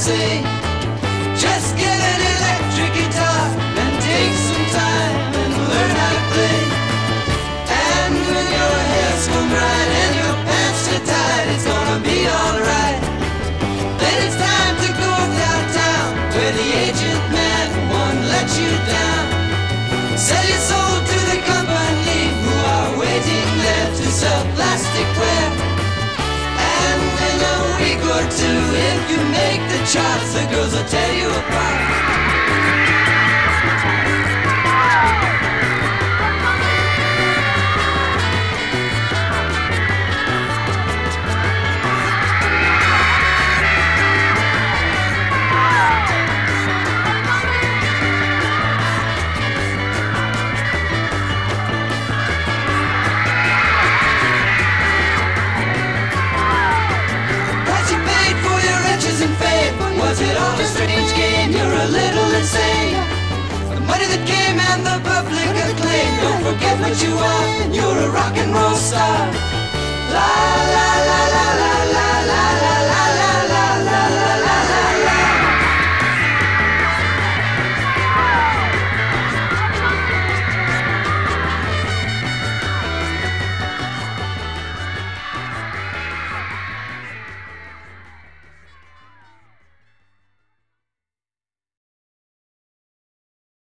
say. Just get an electric guitar and take some time and learn how to play. And when your hair's combed right and your pants are tight, it's gonna be alright. Then it's time to go downtown where the agent man won't let you down. Sell your soul to the company who are waiting there to sell plasticware. And in a week or two, if you make the charts, the girls will tear you apart. Was it all a strange game? You're a little insane. The money that came and the public acclaim. Don't forget what you are. You're a rock and roll star. La la la la la la.